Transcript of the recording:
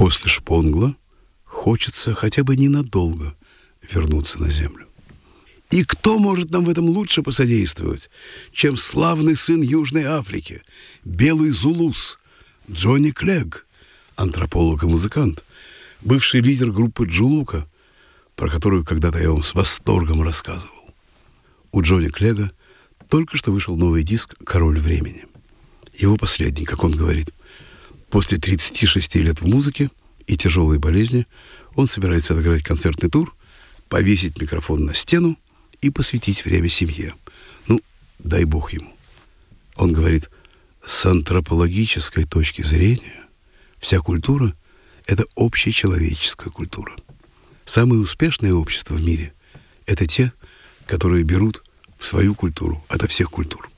После Шпонгла хочется хотя бы ненадолго вернуться на землю. И кто может нам в этом лучше посодействовать, чем славный сын Южной Африки, белый зулус, Джонни Клег, антрополог и музыкант, бывший лидер группы Джулука, про которую когда-то я вам с восторгом рассказывал. У Джонни Клега только что вышел новый диск «Король времени». Его последний, как он говорит. После 36 лет в музыке и тяжелой болезни он собирается отыграть концертный тур, повесить микрофон на стену и посвятить время семье. Ну, дай бог ему. Он говорит, с антропологической точки зрения вся культура – это общечеловеческая культура. Самые успешные общества в мире – это те, которые берут в свою культуру ото всех культур.